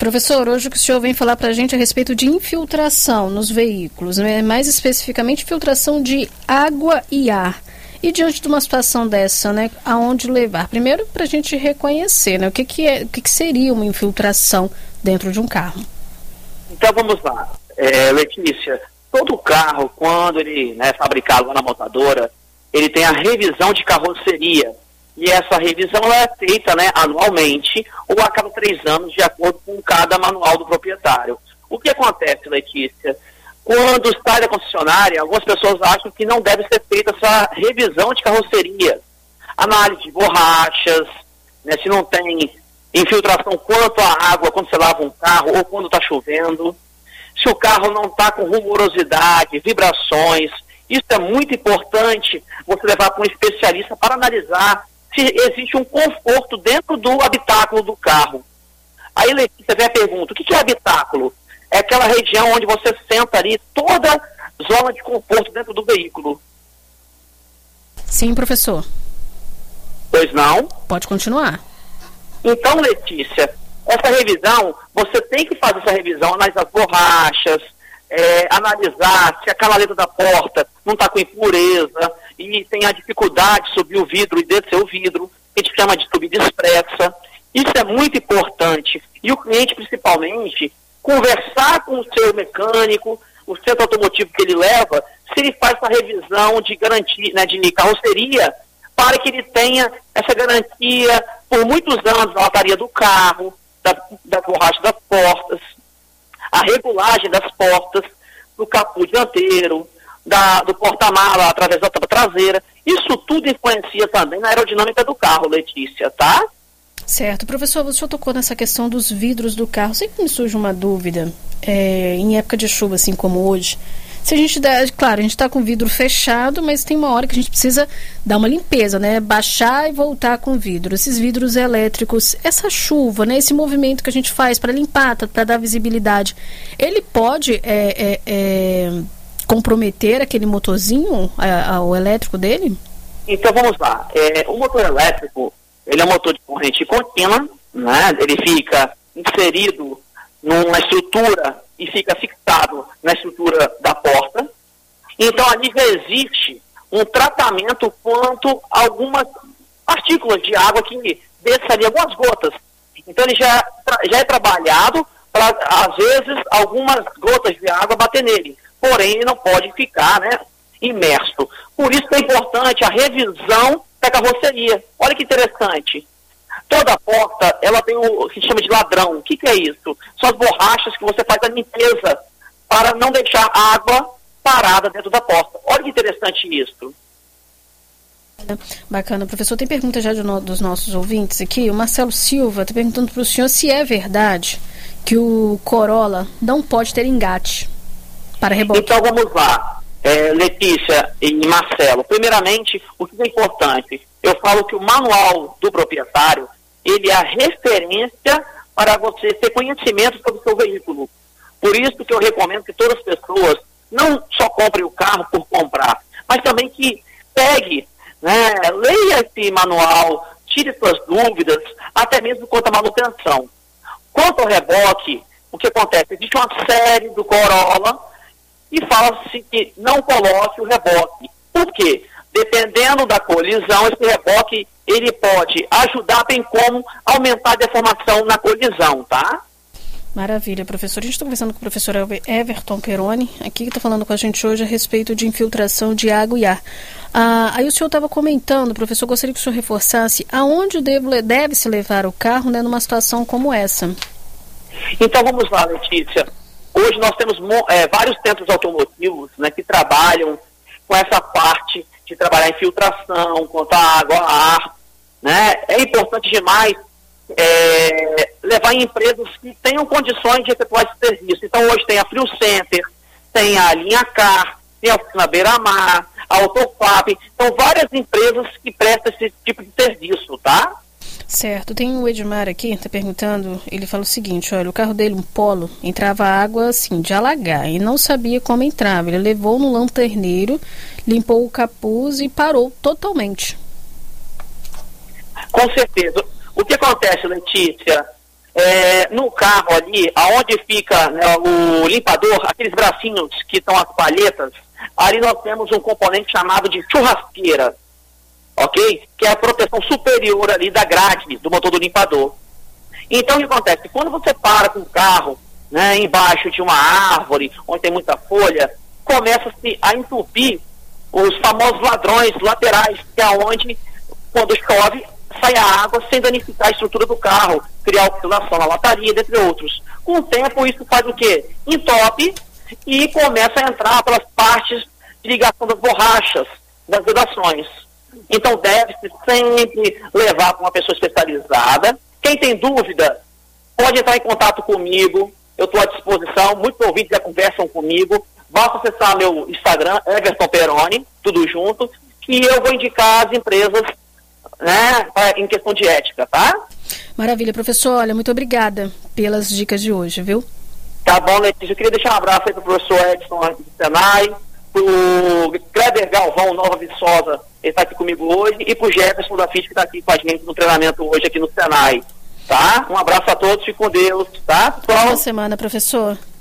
Professor, hoje o que o senhor vem falar para a gente a respeito de infiltração nos veículos, né? Mais especificamente infiltração de água e ar. E diante de uma situação dessa, né, aonde levar? Primeiro, para a gente reconhecer, né, o que seria uma infiltração dentro de um carro. Então vamos lá, Letícia. Todo carro, quando ele é fabricado lá na montadora, ele tem a revisão de carroceria. E essa revisão ela é feita, né, anualmente ou a cada 3 anos, de acordo com cada manual do proprietário. O que acontece, Letícia? Quando sai da concessionária, algumas pessoas acham que não deve ser feita essa revisão de carroceria. Análise de borrachas, né, se não tem infiltração quanto à água quando você lava um carro ou quando está chovendo. Se o carro não está com rumorosidade, vibrações. Isso é muito importante você levar para um especialista para analisar se existe um conforto dentro do habitáculo do carro. Aí, Letícia, vem a pergunta, o que é habitáculo? É aquela região onde você senta ali, toda zona de conforto dentro do veículo. Sim, professor. Pois não? Pode continuar. Então, Letícia, essa revisão, você tem que fazer essa revisão, analisar as borrachas, analisar se a canaleta da porta não está com impureza e tem a dificuldade de subir o vidro e descer o vidro, que a gente chama de subida expressa. Isso é muito importante. E o cliente, principalmente, conversar com o seu mecânico, o centro automotivo que ele leva, se ele faz essa revisão de garantia, né, de carroceria, para que ele tenha essa garantia por muitos anos na lataria do carro, da borracha das portas, a regulagem das portas, do capô dianteiro, do porta-mala através da tampa traseira. Isso tudo influencia também na aerodinâmica do carro, Letícia, tá? Certo. Professor, o senhor tocou nessa questão dos vidros do carro. Sempre me surge uma dúvida, em época de chuva, assim como hoje. Se a gente claro, a gente está com o vidro fechado, mas tem uma hora que a gente precisa dar uma limpeza, né? Baixar e voltar com o vidro. Esses vidros elétricos, essa chuva, né? Esse movimento que a gente faz para limpar, para dar visibilidade, ele pode comprometer aquele motorzinho, o elétrico dele? Então vamos lá. O motor elétrico, ele é um motor de corrente contínua, né? Ele fica inserido numa estrutura e fica fixado na estrutura da porta. Então ali já existe um tratamento quanto a algumas partículas de água que descem ali, algumas gotas. Então ele já é trabalhado para, às vezes, algumas gotas de água bater nele. Porém, ele não pode ficar, né, imerso. Por isso que é importante a revisão da carroceria. Olha que interessante. Toda porta, ela tem o que se chama de ladrão. O que é isso? São as borrachas que você faz a limpeza para não deixar água parada dentro da porta. Olha que interessante isso. Bacana. Professor, tem pergunta já dos nossos ouvintes aqui. O Marcelo Silva está perguntando para o senhor se é verdade que o Corolla não pode ter engate para reboque. Então vamos lá, Letícia e Marcelo. Primeiramente, o que é importante? Eu falo que o manual do proprietário, ele é a referência para você ter conhecimento sobre o seu veículo. Por isso que eu recomendo que todas as pessoas não só comprem o carro por comprar, mas também que pegue, né, leia esse manual, tire suas dúvidas, até mesmo quanto à manutenção. Quanto ao reboque, o que acontece? Existe uma série do Corolla e fala-se que não coloque o reboque. Por quê? Dependendo da colisão, esse reboque, ele pode ajudar, bem como aumentar a deformação na colisão, tá? Maravilha, professor. A gente está conversando com o professor Everton Peroni, aqui que está falando com a gente hoje a respeito de infiltração de água e ar. Aí o senhor estava comentando, professor, gostaria que o senhor reforçasse aonde deve-se levar o carro, né, numa situação como essa. Então vamos lá, Letícia. Hoje nós temos vários centros automotivos, né, que trabalham com essa parte de trabalhar em filtração, quanto à água, a ar, né? É importante demais levar em empresas que tenham condições de efetuar esse serviço. Então hoje tem a Frio Center, tem a Linha Car, tem a Oficina Beira-Mar, a Autofab, então várias empresas que prestam esse tipo de serviço, tá? Certo, tem o Edmar aqui, tá perguntando, ele fala o seguinte, olha, o carro dele, um Polo, entrava água assim, de alagar, e não sabia como entrava, ele levou no lanterneiro, limpou o capuz e parou totalmente. Com certeza. O que acontece, Letícia? no carro ali, aonde fica, né, o limpador, aqueles bracinhos que estão as palhetas, ali nós temos um componente chamado de churrasqueira, ok? Que é a proteção superior ali da grade do motor do limpador. Então o que acontece? Quando você para com o carro, né, embaixo de uma árvore, onde tem muita folha, começa-se a entupir os famosos ladrões laterais, que é onde, quando chove, sai a água sem danificar a estrutura do carro, criar oxidação na lataria, dentre outros. Com o tempo, isso faz o quê? Entope e começa a entrar pelas partes de ligação das borrachas, das vedações. Então, deve-se sempre levar para uma pessoa especializada. Quem tem dúvida, pode entrar em contato comigo. Eu estou à disposição. Muitos ouvintes já conversam comigo. Basta acessar meu Instagram, Everton Peroni, tudo junto, que eu vou indicar as empresas, né, em questão de ética, tá? Maravilha, professor. Olha, muito obrigada pelas dicas de hoje, viu? Tá bom, Letícia. Eu queria deixar um abraço aí para o professor Edson do Senai, para o Kleber Galvão, Nova Viçosa, ele está aqui comigo hoje, e para o Jefferson da FIT, que está aqui com a gente no treinamento hoje aqui no Senai. Tá? Um abraço a todos, fique com Deus, tá? Boa semana, professor.